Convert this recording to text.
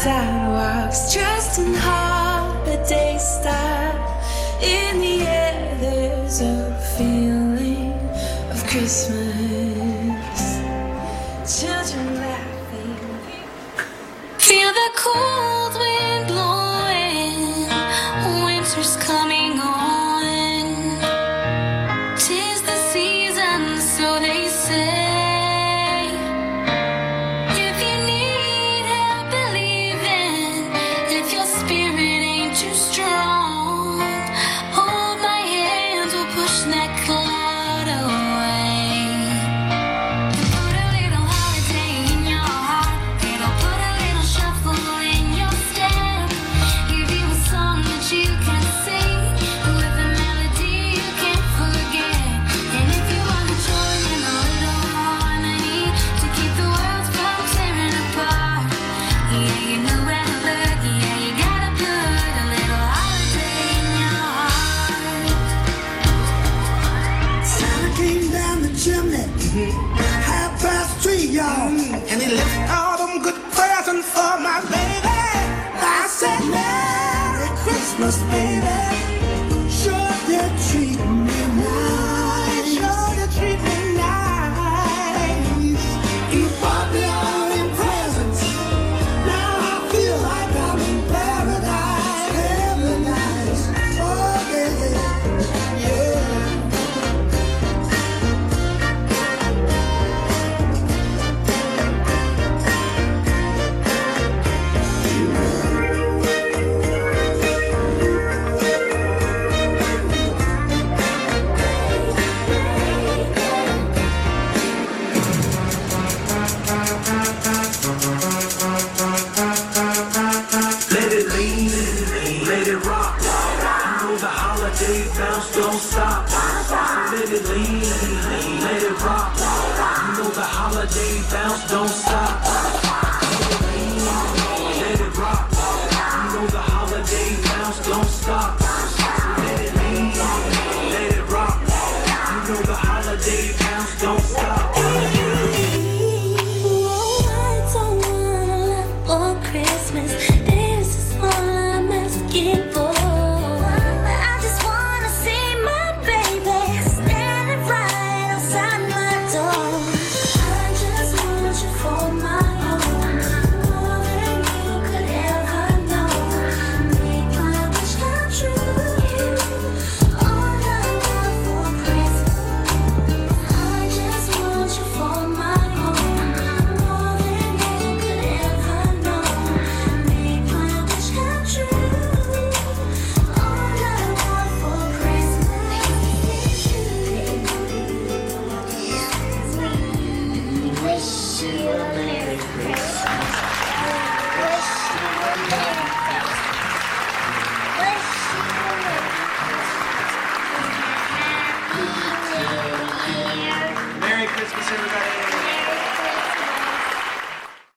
sidewalks, dressed in holiday style. In the air, there's a feeling of Christmas. Children laughing. Feel the cold wind blowing. Winter's coming on. 'Tis the season, so they say. And he left all them good presents for my baby. I said, Merry Christmas, baby. Sure you treat me nice. Sure you treat me nice. You bought me all them presents. Now I feel like I'm in paradise. Paradise. Oh, baby. Yeah. Bounce, don't stop. Let it lean, let it rock. You know the holiday bounce, don't stop. Let it lean, let it rock.